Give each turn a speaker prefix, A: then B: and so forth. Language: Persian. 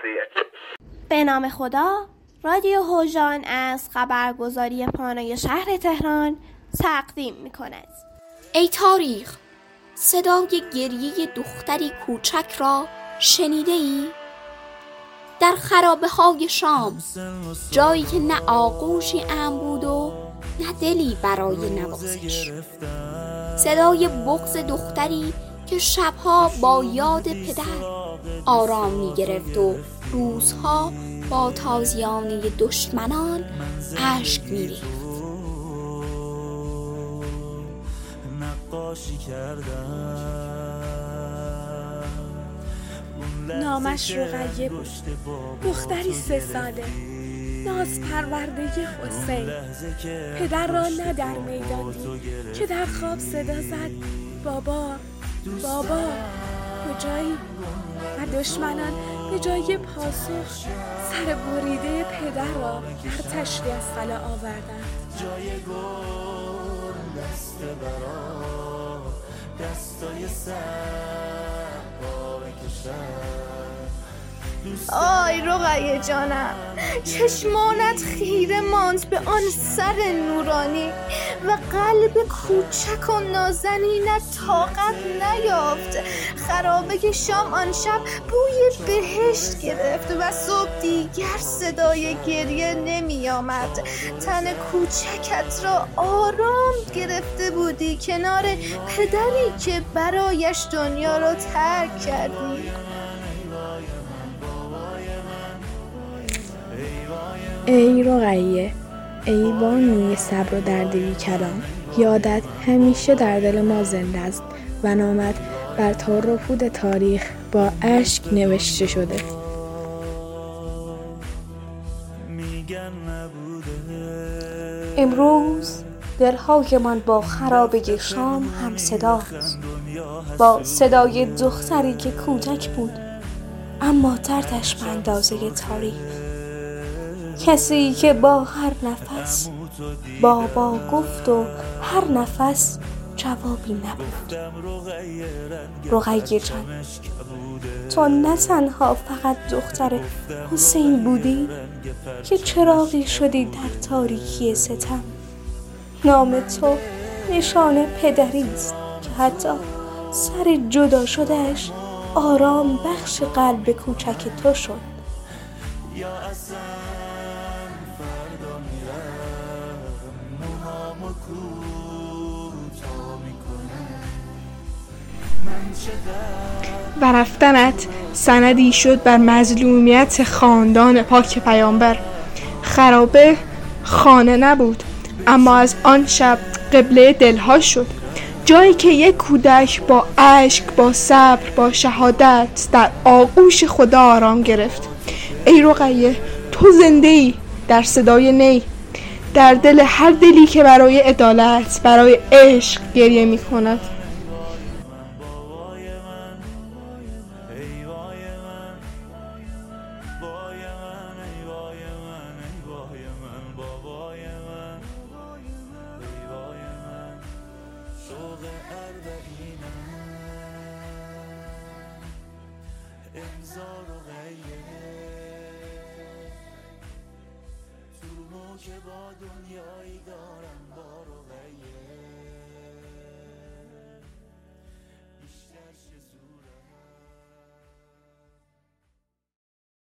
A: به نام خدا. رادیو هوژان از خبرگزاری پانوی شهر تهران تقدیم می‌کند.
B: ای تاریخ، صدای گریه دختری کوچک را شنیده ای؟ در خرابه های شام، جایی که نه آغوشی امن بود و نه دلی برای نوازش. صدای بغض دختری که شبها با یاد پدر آرام می گرفت و روزها با تازیانه دشمنان اشک می ریخت.
C: نامش رقیه بود، دختری 3 ساله، ناز پرورده حسین. پدر را نه در میدان دید که در خواب صدا زد بابا بابا کجایی؟ و دشمنان به جای پاسخ سر بریده پدر را در تشتی از قلعه آوردند. جای گل دست برا دستای سر بکشن.
D: آی رقیه جانم، چشمانت خیره ماند به آن سر نورانی و قلب کوچک و نازنینت طاقت نیافت. خرابه شام آن شب بوی بهشت گرفت و صبح دیگر صدای گریه نمی آمد. تن کوچکت را آرام گرفته بودی کنار پدری که برایش دنیا را ترک کردی.
C: ای رقیه، ای بانوی صبر و دردی کلام، یادت همیشه در دل ما زنده است و نامت بر تار و پود تاریخ با اشک نوشته شده.
B: امروز دلهای من با خرابه شام هم صداست، با صدای دختری که کودک بود اما دردش به اندازه تاریخ. کسی که با هر نفس بابا گفت و هر نفس جوابی نبود. رقیه جان، تو نه تنها فقط دختر حسین بودی که چراغی شدی در تاریکی ستم. نام تو نشان پدری است که حتی سر جدا شدهش آرام بخش قلب کوچک تو شد.
E: و رفتنت سندی شد بر مظلومیت خاندان پاک پیامبر. خرابه خانه نبود، اما از آن شب قبله دلها شد، جایی که یک کودک با اشک، با صبر، با شهادت در آغوش خدا آرام گرفت. ای رقیه، تو زنده ای در صدای نی، در دل هر دلی که برای عدالت، برای عشق گریه می کند.
F: که با دنیا